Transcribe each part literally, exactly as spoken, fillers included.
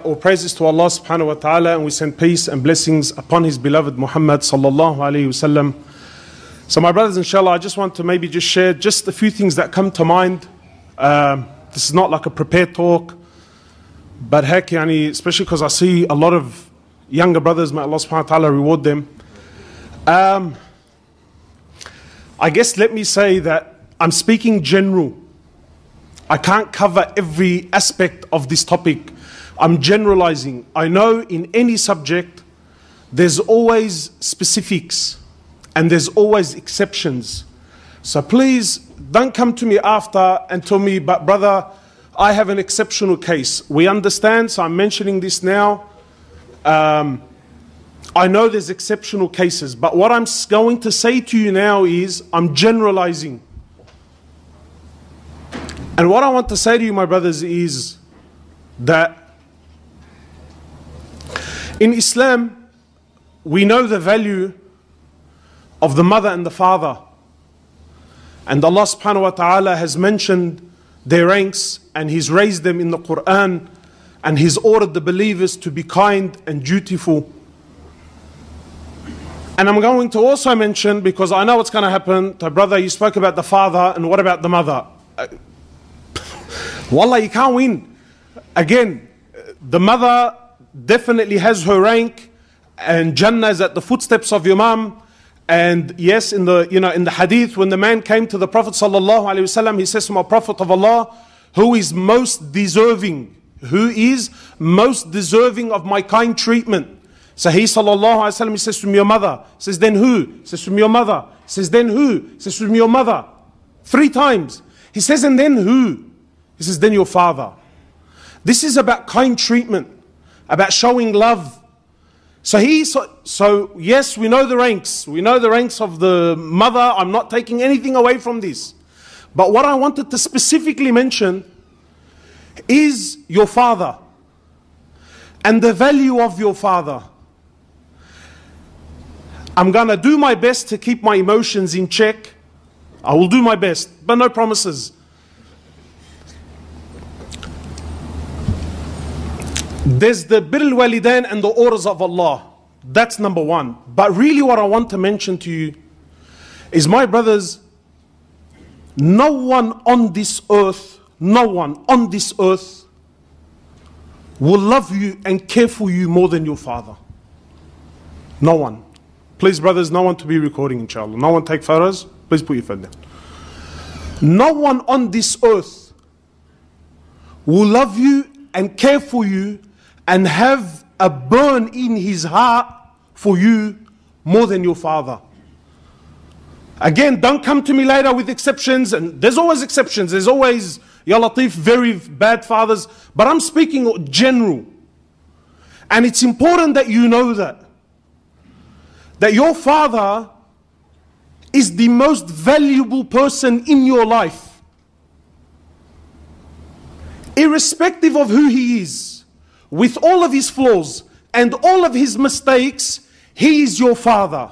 All praises to Allah subhanahu wa ta'ala, and we send peace and blessings upon His beloved Muhammad sallallahu alayhi wasallam. So my brothers, inshallah, I just want to maybe just share just a few things that come to mind. Um, this is not like a prepared talk, but heck, yani, especially because I see a lot of younger brothers, may Allah subhanahu wa ta'ala reward them. Um, I guess let me say that I'm speaking general. I can't cover every aspect of this topic. I'm generalizing. I know in any subject, there's always specifics and there's always exceptions. So please don't come to me after and tell me, but brother, I have an exceptional case. We understand, so I'm mentioning this now. Um, I know there's exceptional cases, but what I'm going to say to you now is I'm generalizing. And what I want to say to you, my brothers, is that in Islam, we know the value of the mother and the father. And Allah subhanahu wa ta'ala has mentioned their ranks and He's raised them in the Quran, and He's ordered the believers to be kind and dutiful. And I'm going to also mention, because I know what's going to happen, to brother, you spoke about the father, and what about the mother? Wallah, you can't win. Again, the mother definitely has her rank, and Jannah is at the footsteps of your mom. And yes, in the you know in the hadith, when the man came to the Prophet sallallahu alaihi wasallam, he says to my Prophet of Allah, who is most deserving? Who is most deserving of my kind treatment? So he sallallahu alaihi wasallam, he says to me, your mother. He says, then who? He says to me, your mother. He says, then who? He says to me, your mother. Three times. He says, and then who? He says, then your father. This is about kind treatment, about showing love. So he, so, so yes, we know the ranks. We know the ranks of the mother. I'm not taking anything away from this. But what I wanted to specifically mention is your father and the value of your father. I'm going to do my best to keep my emotions in check. I will do my best, but no promises. There's the Bir al-Walidain and the orders of Allah. That's number one. But really what I want to mention to you is, my brothers, no one on this earth, no one on this earth will love you and care for you more than your father. No one. Please, brothers, no one to be recording, inshallah. No one take photos. Please put your phone down. No one on this earth will love you and care for you and have a burn in his heart for you more than your father. Again, don't come to me later with exceptions, and there's always exceptions. There's always, Ya Latif, very bad fathers. But I'm speaking general. And it's important that you know that. That your father is the most valuable person in your life. Irrespective of who he is, with all of his flaws and all of his mistakes, he is your father.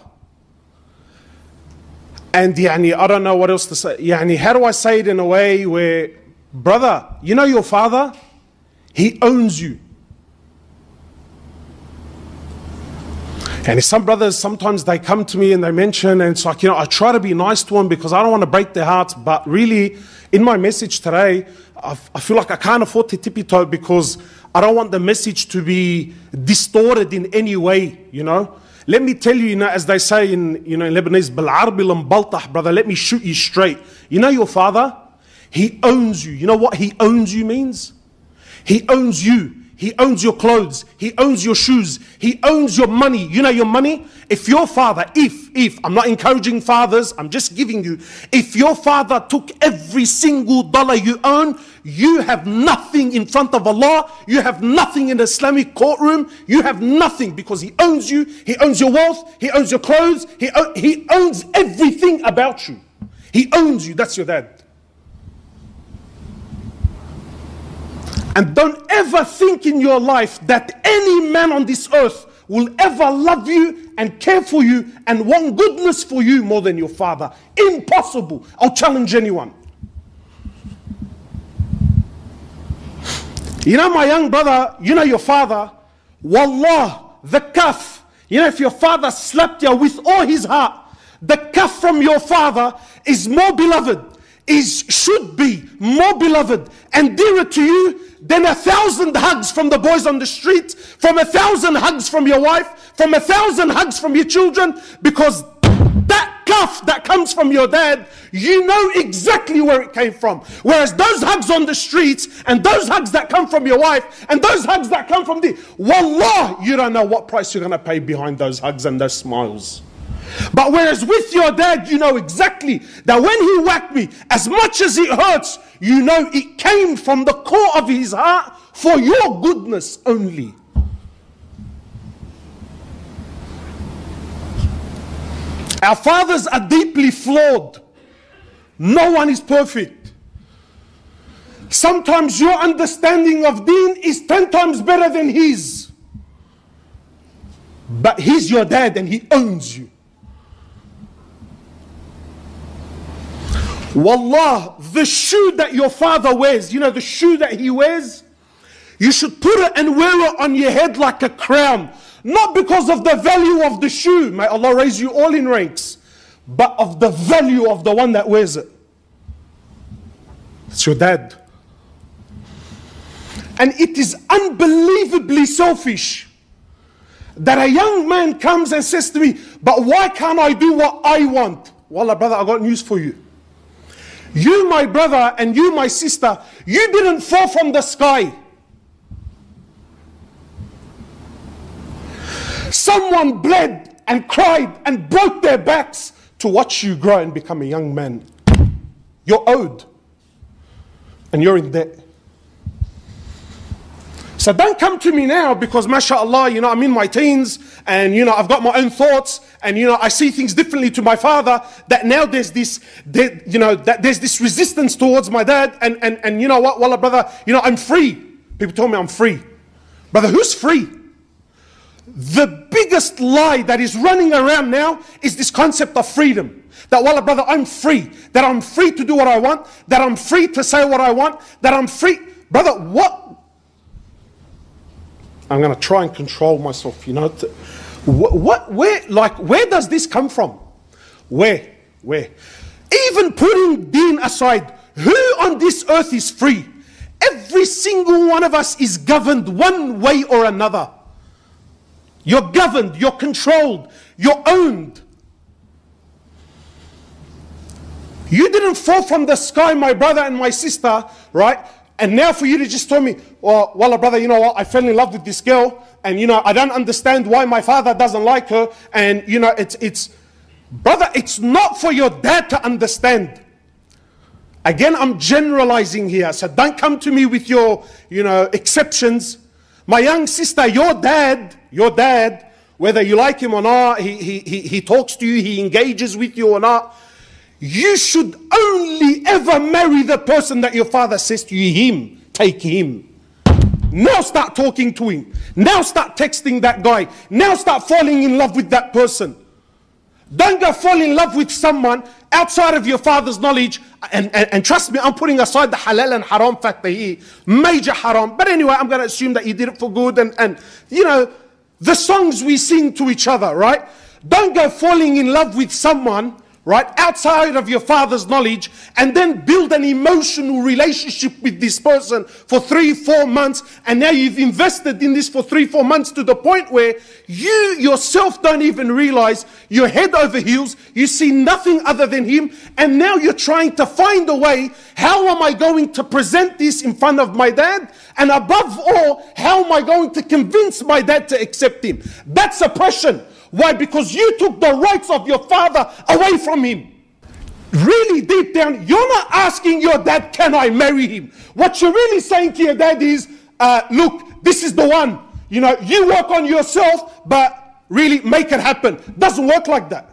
And yani, I don't know what else to say. Yani, how do I say it in a way where, brother, you know your father? He owns you. And some brothers, sometimes they come to me and they mention, and it's like, you know, I try to be nice to them because I don't want to break their hearts. But really, in my message today, I, I feel like I can't afford to tippy-toe because I don't want the message to be distorted in any way, you know. Let me tell you, you know, as they say in, you know, in Lebanese, "Bil-Arbi lam-baltah," brother, let me shoot you straight. You know your father? He owns you. You know what he owns you means? He owns you. He owns your clothes. He owns your shoes. He owns your money. You know your money? If your father, if, if, I'm not encouraging fathers, I'm just giving you, if your father took every single dollar you own, you have nothing in front of Allah. You have nothing in the Islamic courtroom. You have nothing because he owns you. He owns your wealth. He owns your clothes. He, he owns everything about you. He owns you. That's your dad. And don't ever think in your life that any man on this earth will ever love you and care for you and want goodness for you more than your father. Impossible. I'll challenge anyone. You know, my young brother, you know your father, wallah, the kaf. You know, if your father slapped you with all his heart, the kaf from your father is more beloved, is should be more beloved and dearer to you than a thousand hugs from the boys on the street, from a thousand hugs from your wife, from a thousand hugs from your children, because that kaf that comes from your dad, you know exactly where it came from. Whereas those hugs on the streets, and those hugs that come from your wife, and those hugs that come from the, wallah, you don't know what price you're going to pay behind those hugs and those smiles. But whereas with your dad, you know exactly that when he whacked me, as much as it hurts, you know it came from the core of his heart for your goodness only. Our fathers are deeply flawed. No one is perfect. Sometimes your understanding of deen is ten times better than his. But he's your dad and he owns you. Wallah, the shoe that your father wears, you know the shoe that he wears, you should put it and wear it on your head like a crown. Not because of the value of the shoe, may Allah raise you all in ranks, but of the value of the one that wears it. It's your dad. And it is unbelievably selfish that a young man comes and says to me, but why can't I do what I want? Wallah, brother, I got news for you. You, my brother, and you, my sister, you didn't fall from the sky. Someone bled and cried and broke their backs to watch you grow and become a young man. You're owed. And you're in debt. So don't come to me now because mashallah, you know, I'm in my teens and, you know, I've got my own thoughts and, you know, I see things differently to my father, that now there's this, there, you know, that there's this resistance towards my dad and, and, and you know what, wallah brother, you know, I'm free. People told me I'm free. Brother, who's free? The biggest lie that is running around now is this concept of freedom. That, wallah brother, I'm free. That I'm free to do what I want. That I'm free to say what I want. That I'm free. Brother, what? I'm going to try and control myself, you know. What, what, where, like, where does this come from? Where? Where? Even putting deen aside, who on this earth is free? Every single one of us is governed one way or another. You're governed, you're controlled, you're owned. You didn't fall from the sky, my brother and my sister, right? And now for you to just tell me, well, wallah brother, you know what, I fell in love with this girl, and you know, I don't understand why my father doesn't like her, and you know, it's, it's, brother, it's not for your dad to understand. Again, I'm generalizing here, so don't come to me with your, you know, exceptions. My young sister, your dad, your dad, whether you like him or not, he, he, he, he talks to you, he engages with you or not, you should only ever marry the person that your father says to you, him, take him. Now start talking to him. Now start texting that guy. Now start falling in love with that person. Don't go fall in love with someone outside of your father's knowledge. And, and, and trust me, I'm putting aside the halal and haram factor here. Major haram. But anyway, I'm going to assume that you did it for good. And, and, you know, the songs we sing to each other, right? Don't go falling in love with someone, right, outside of your father's knowledge, and then build an emotional relationship with this person for three, four months, and now you've invested in this for three, four months to the point where you yourself don't even realize you're head over heels, you see nothing other than him, and now you're trying to find a way, how am I going to present this in front of my dad? And above all, how am I going to convince my dad to accept him? That's oppression. Why? Because you took the rights of your father away from him. Really deep down, you're not asking your dad, can I marry him? What you're really saying to your dad is, uh, look, this is the one. You know, you work on yourself, but really make it happen. Doesn't work like that.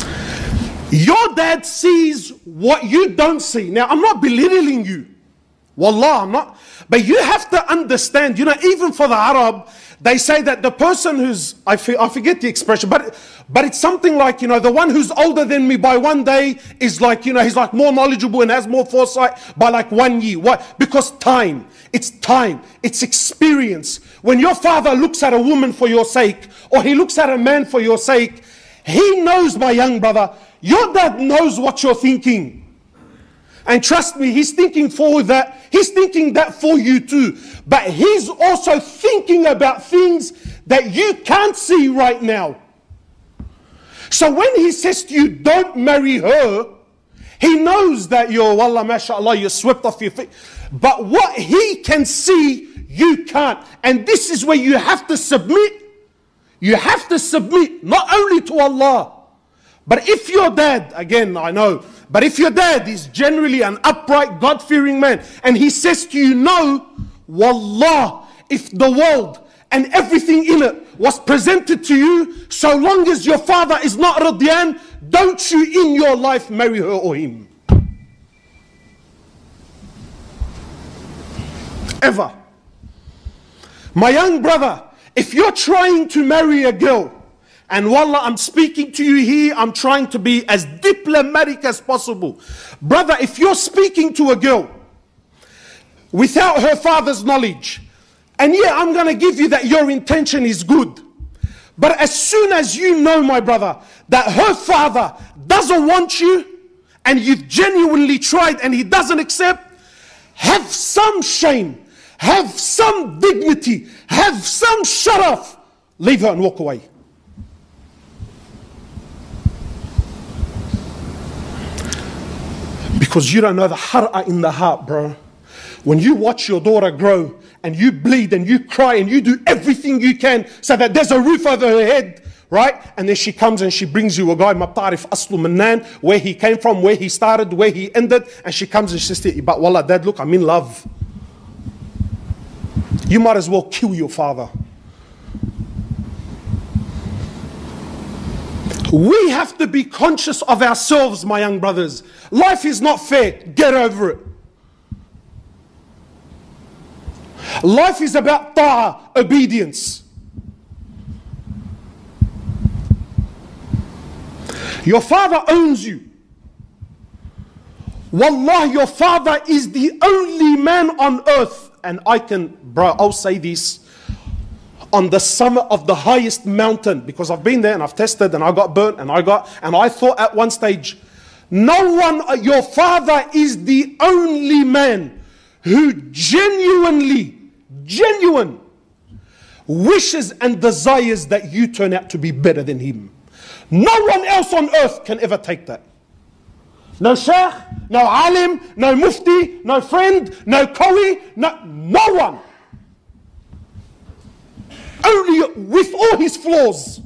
Your dad sees what you don't see. Now, I'm not belittling you. Wallah, I'm not. But you have to understand, you know, even for the Arab, they say that the person who's, I, I forget the expression, but but it's something like, you know, the one who's older than me by one day is like, you know, he's like more knowledgeable and has more foresight by like one year. Why? Because time. It's time. It's experience. When your father looks at a woman for your sake, or he looks at a man for your sake, he knows, my young brother, your dad knows what you're thinking. And trust me, he's thinking for that. He's thinking that for you too. But he's also thinking about things that you can't see right now. So when he says to you, don't marry her, he knows that you're, wallah, mashallah, you're swept off your feet. But what he can see, you can't. And this is where you have to submit. You have to submit, not only to Allah, but if your dad, again, I know, but if your dad is generally an upright, God-fearing man, and he says to you, no, wallah, if the world and everything in it was presented to you, so long as your father is not radyan, don't you in your life marry her or him. Ever. My young brother, if you're trying to marry a girl, and wallah, I'm speaking to you here, I'm trying to be as diplomatic as possible. Brother, if you're speaking to a girl without her father's knowledge, and yeah, I'm going to give you that your intention is good, but as soon as you know, my brother, that her father doesn't want you, and you've genuinely tried and he doesn't accept, have some shame, have some dignity, have some sharaf, leave her and walk away. Because you don't know the har'a in the heart, bro. When you watch your daughter grow and you bleed and you cry and you do everything you can so that there's a roof over her head, right? And then she comes and she brings you a guy, ma b'tarif aslu mannan, where he came from, where he started, where he ended, and she comes and she says, but wallah, dad, look, I'm in love. You might as well kill your father. We have to be conscious of ourselves, my young brothers. Life is not fair. Get over it. Life is about ta'ah, obedience. Your father owns you. Wallah, your father is the only man on earth, and I can, bro, I'll say this, on the summit of the highest mountain, because I've been there and I've tested and I got burnt and I got, and I thought at one stage, no one, your father is the only man who genuinely, genuine, wishes and desires that you turn out to be better than him. No one else on earth can ever take that. No sheikh, no alim, no mufti, no friend, no qawi, no, no one. Only with all his flaws.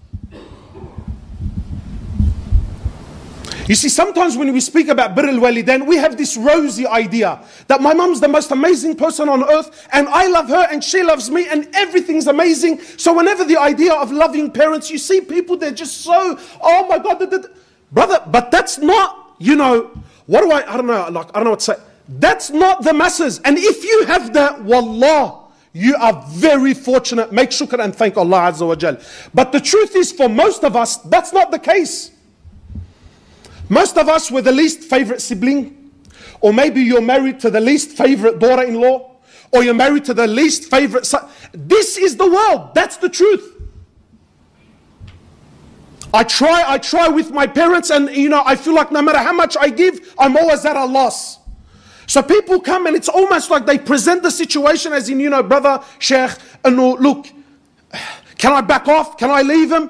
You see, sometimes when we speak about birr al-walidain, we have this rosy idea that my mom's the most amazing person on earth, and I love her and she loves me and everything's amazing. So whenever the idea of loving parents, you see people, they're just so, oh my God, da, da, da. Brother, but that's not, you know, what do I, I don't know, like, I don't know what to say. That's not the masses. And if you have that, wallah, you are very fortunate. Make shukr and thank Allah Azza wa Jal. But the truth is, for most of us, that's not the case. Most of us were the least favorite sibling, or maybe you're married to the least favorite daughter-in-law, or you're married to the least favorite son. This is the world. That's the truth. I try, I try with my parents, and you know, I feel like no matter how much I give, I'm always at a loss. So people come and it's almost like they present the situation as in, you know, brother, sheikh, and no, look, can I back off? Can I leave him?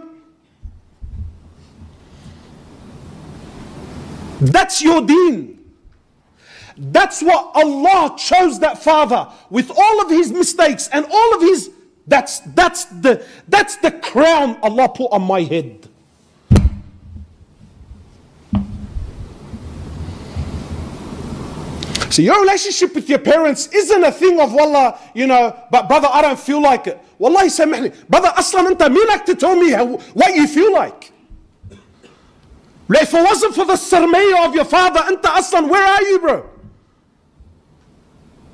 That's your deen. That's what Allah chose that father with all of his mistakes and all of his, that's, that's, the, that's the crown Allah put on my head. So your relationship with your parents isn't a thing of wallah, you know, but brother, I don't feel like it. Wallahi samahli. Brother, aslan anta minak to tell me how, what you feel like. If it wasn't for the sarmaya of your father, anta aslan, where are you, bro?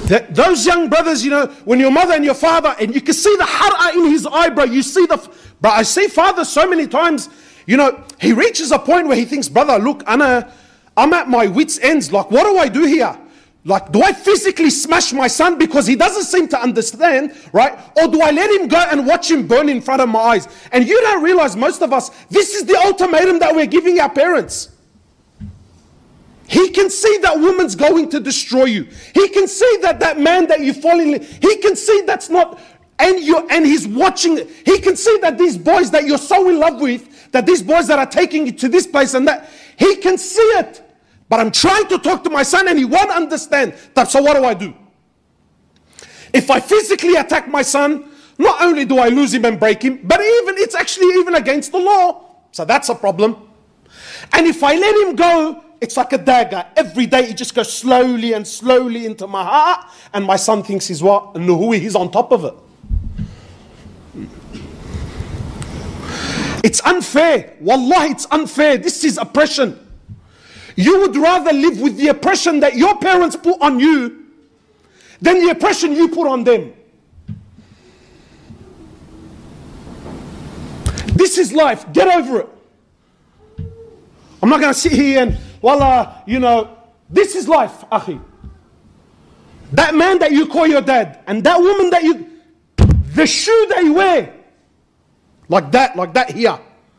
That, those young brothers, you know, when your mother and your father, and you can see the har'a in his eye, bro. You see the, bro, I see father so many times, you know, he reaches a point where he thinks, brother, look, Anna, I'm at my wit's ends. Like, what do I do here? Like, do I physically smash my son because he doesn't seem to understand, right? Or do I let him go and watch him burn in front of my eyes? And you don't realize, most of us, this is the ultimatum that we're giving our parents. He can see that woman's going to destroy you. He can see that that man that you fall in love, he can see that's not, and you and he's watching it. He can see that these boys that you're so in love with, that these boys that are taking you to this place and that, he can see it. But I'm trying to talk to my son and he won't understand. So what do I do? If I physically attack my son, not only do I lose him and break him, but even it's actually even against the law. So that's a problem. And if I let him go, it's like a dagger. Every day it just goes slowly and slowly into my heart. And my son thinks he's what? Nuhui, he's on top of it. It's unfair. Wallahi, it's unfair. This is oppression. You would rather live with the oppression that your parents put on you than the oppression you put on them. This is life. Get over it. I'm not going to sit here and, wallah, you know, this is life, akhi. That man that you call your dad and that woman that you, the shoe they wear, like that, like that here.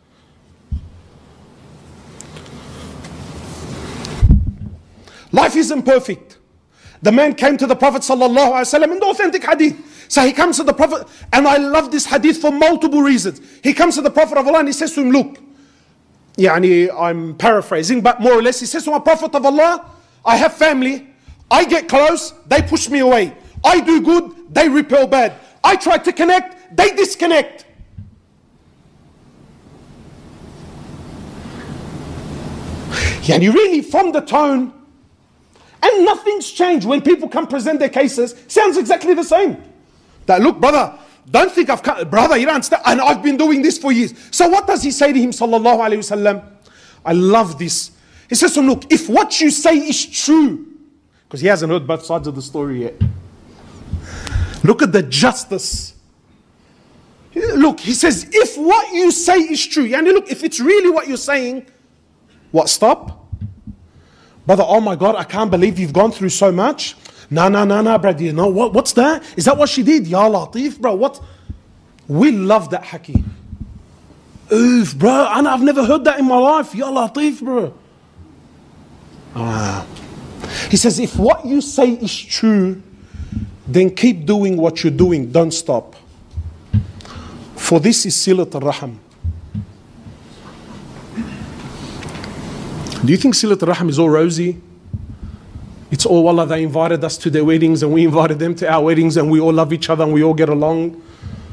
Life isn't perfect. The man came to the Prophet sallallahu alaihi wasallam in the authentic hadith. So he comes to the Prophet, and I love this hadith for multiple reasons. He comes to the Prophet of Allah and he says to him, look, Yani, I'm paraphrasing, but more or less, he says to my Prophet of Allah, I have family, I get close, they push me away. I do good, they repel bad. I try to connect, they disconnect. Yani really, from the tone, and nothing's changed when people come present their cases, sounds exactly the same. That, look, brother, don't think I've come, brother, you don't understand, and I've been doing this for years. So what does he say to him, sallallahu alayhi wasallam? I love this. He says to him, look, if what you say is true, because he hasn't heard both sides of the story yet. Look at the justice. Look, he says, if what you say is true, yani look, if it's really what you're saying, what, stop? Brother, oh my God, I can't believe you've gone through so much. No, no, no, no, brother, you know, what, what's that? Is that what she did? Ya Latif, bro, what? We love that haki. Oof, bro, and I've never heard that in my life. Ya Latif, bro. Ah. He says, if what you say is true, then keep doing what you're doing. Don't stop. For this is Silat al-Raham. Do you think Silat al-Raham is all rosy? It's all, wallah, they invited us to their weddings and we invited them to our weddings and we all love each other and we all get along.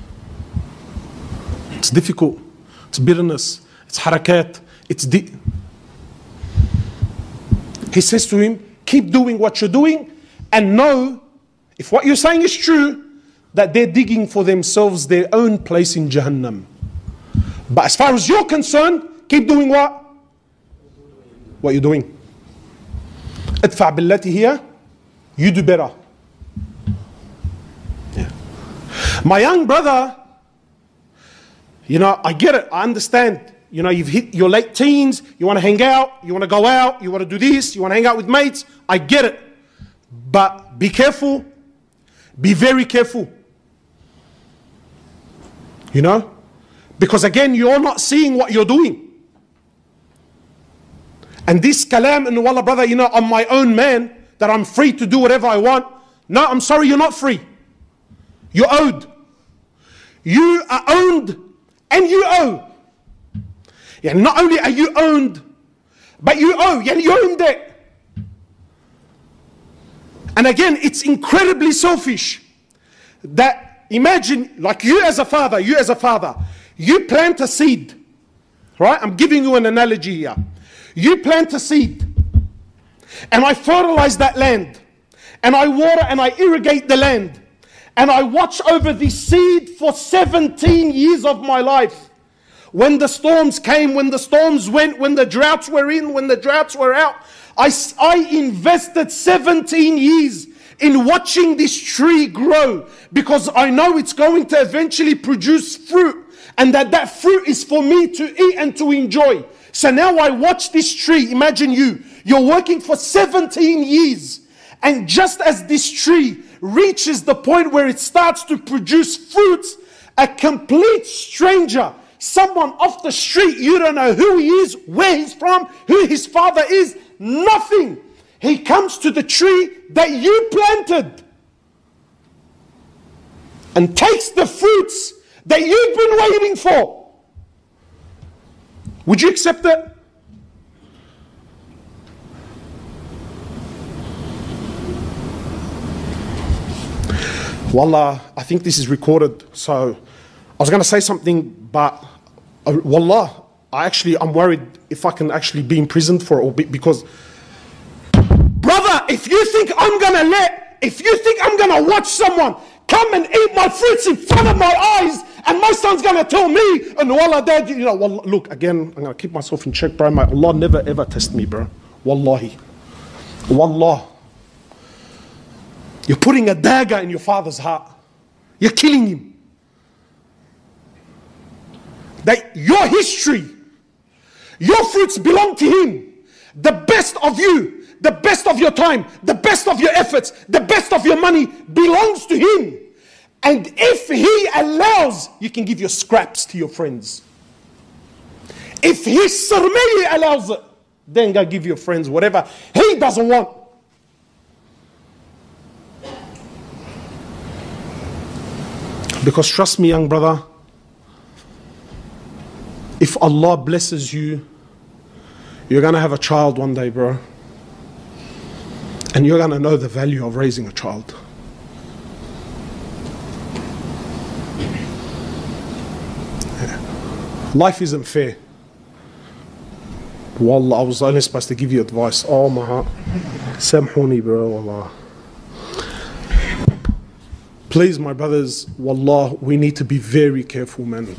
It's difficult. It's bitterness. It's harakat. It's di- He says to him, keep doing what you're doing and know, if what you're saying is true, that they're digging for themselves their own place in Jahannam. But as far as you're concerned, keep doing what? What you're doing. Adfa' billati hiya, you do better. Yeah. My young brother, you know, I get it, I understand. You know, you've hit your late teens, you want to hang out, you want to go out, you want to do this, you want to hang out with mates. I get it. But be careful. Be very careful. You know? Because again, you're not seeing what you're doing. And this kalam, and wallah brother, you know, I'm my own man, that I'm free to do whatever I want. No, I'm sorry, you're not free. You're owed. You are owned and you owe. Yeah, not only are you owned, but you owe. Yeah, you own debt. And again, it's incredibly selfish that imagine, like you as a father, you as a father, you plant a seed. Right? I'm giving you an analogy here. You plant a seed, and I fertilize that land, and I water and I irrigate the land, and I watch over this seed for seventeen years of my life. When the storms came, when the storms went, when the droughts were in, when the droughts were out, I, I invested seventeen years in watching this tree grow, because I know it's going to eventually produce fruit, and that that fruit is for me to eat and to enjoy. So now I watch this tree. Imagine you, you're working for seventeen years, and just as this tree reaches the point where it starts to produce fruits, a complete stranger, someone off the street, you don't know who he is, where he's from, who his father is, nothing. He comes to the tree that you planted and takes the fruits that you've been waiting for. Would you accept that? Wallah, I think this is recorded, so I was going to say something, but uh, Wallah, I actually, I'm worried if I can actually be imprisoned for it, because, brother, if you think I'm going to let, if you think I'm going to watch someone come and eat my fruits in front of my eyes, and my son's going to tell me, and Wallah, Dad, you know, Wallah, look, again, I'm going to keep myself in check, bro. My Allah never ever test me, bro. Wallahi. Wallah. You're putting a dagger in your father's heart. You're killing him. That your history, your fruits belong to him. The best of you, the best of your time, the best of your efforts, the best of your money belongs to him. And if he allows, you can give your scraps to your friends. If he surmeli allows it, then go give your friends whatever he doesn't want. Because trust me, young brother, if Allah blesses you, you're going to have a child one day, bro. And you're going to know the value of raising a child. Yeah. Life isn't fair. Wallah, I was only supposed to give you advice. Oh my heart. Samhuni, bro, wallah. Please, my brothers, wallah, we need to be very careful, man.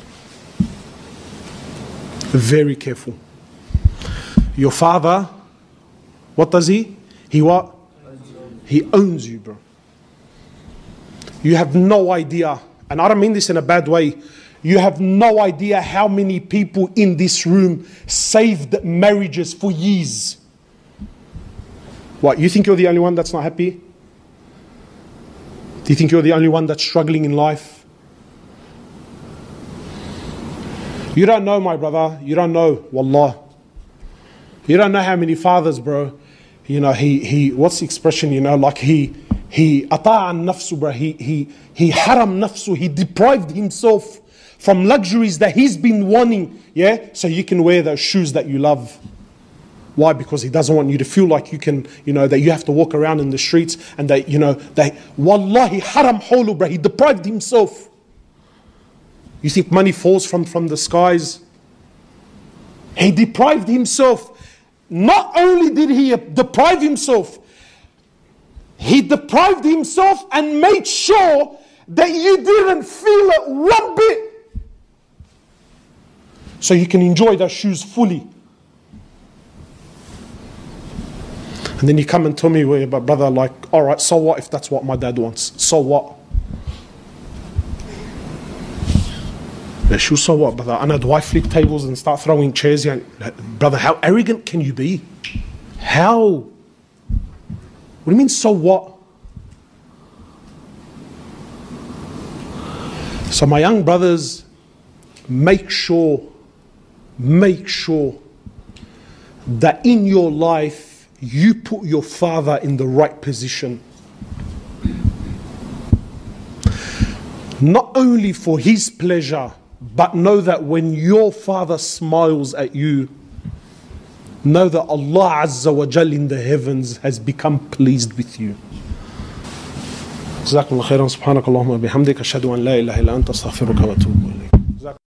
Very careful. Your father, what does he? He what? He owns you, bro. You have no idea, and I don't mean this in a bad way, you have no idea how many people in this room saved marriages for years. What, you think you're the only one that's not happy? Do you think you're the only one that's struggling in life? You don't know, my brother. You don't know, wallah. You don't know how many fathers, bro. You know, he, he what's the expression, you know, like he, he, ata'an nafsu, bro. He, he, he haram nafsu. He deprived himself from luxuries that he's been wanting, yeah? So you can wear those shoes that you love. Why? Because he doesn't want you to feel like you can, you know, that you have to walk around in the streets and that, you know, that, wallahi, haram hulu, bro. He deprived himself. You think money falls from, from the skies? He deprived himself. Not only did he deprive himself, he deprived himself and made sure that you didn't feel it one bit. So you can enjoy those shoes fully. And then you come and tell me, well, but brother, like, all right, so what if that's what my dad wants? So what? Yeah, sure, so what, brother? I know, do I flip tables and start throwing chairs? Yeah, brother, how arrogant can you be? How? What do you mean, so what? So my young brothers, make sure, make sure that in your life, you put your father in the right position. Not only for his pleasure, but know that when your father smiles at you, know that Allah Azza wa Jal in the heavens has become pleased with you. جزاكم الله خيرا سبحانك اللهم وبحمدك أشهد أن لا إله إلا أنت أستغفرك وأتوب إليك.